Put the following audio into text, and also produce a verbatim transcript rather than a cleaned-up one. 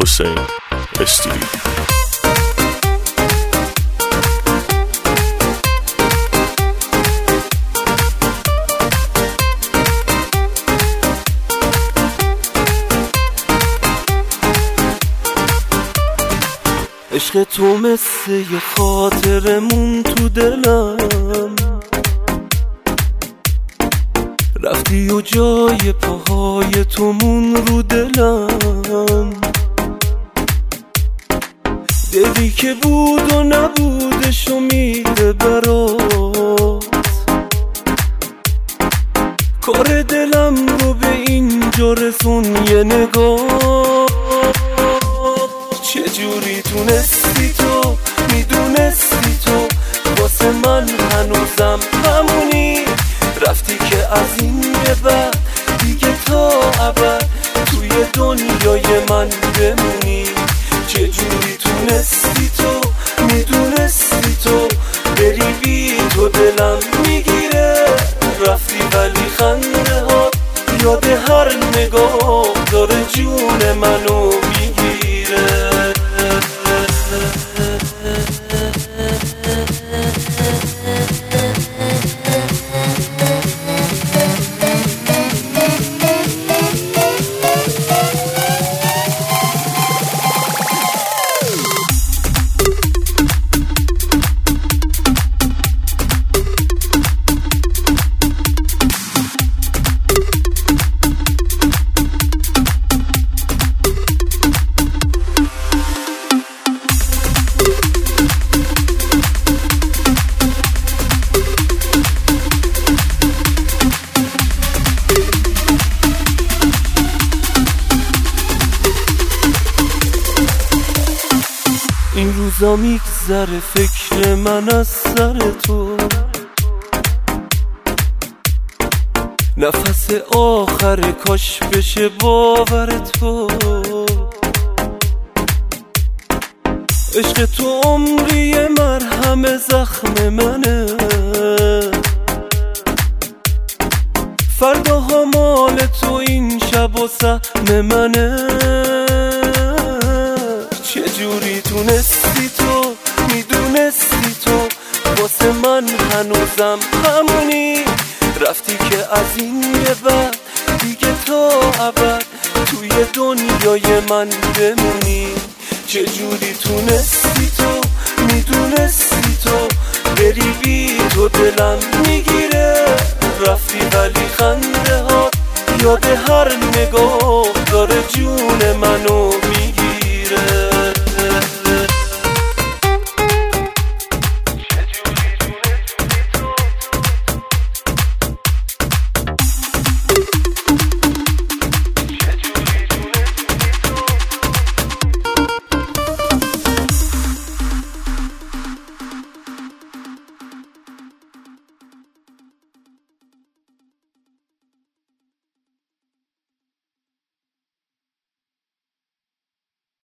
حسین استیلی. عشق تو مثل یه خاطرمون تو دلم، رفتی و جای پاهای تو مون رو دلم. دلی که بود و نبودش امیده برات، کار دلم رو به اینجا رسون یه نگاه. چجوری تونستی تو، میدونستی تو واسه من هنوزم همونی، رفتی که از این به بعد دیگه تا ابد توی دنیای من بمونی. چجوری تونستی تو، میدونستی تو بری بی تو دلم میگیره، رفتی ولی خنده ها یاد هر نگاه داره جون منو میگیره. این روزا میگذره فکر من از سر تو، نفس آخر کاش بشه باور تو. عشق تو عمری مرهم زخم منه، فرداها مال تو این شب و سهم منه. چجوری تونستی تو، میدونستی تو واسه من هنوزم همونی، رفتی که از این به بعد دیگه تا ابد توی دنیای من بمونی. چجوری تونستی تو، میدونستی تو بری بی تو دلم میگیره، رفتی ولی خنده ها یاد هر نگاه داره جون منو میگیره.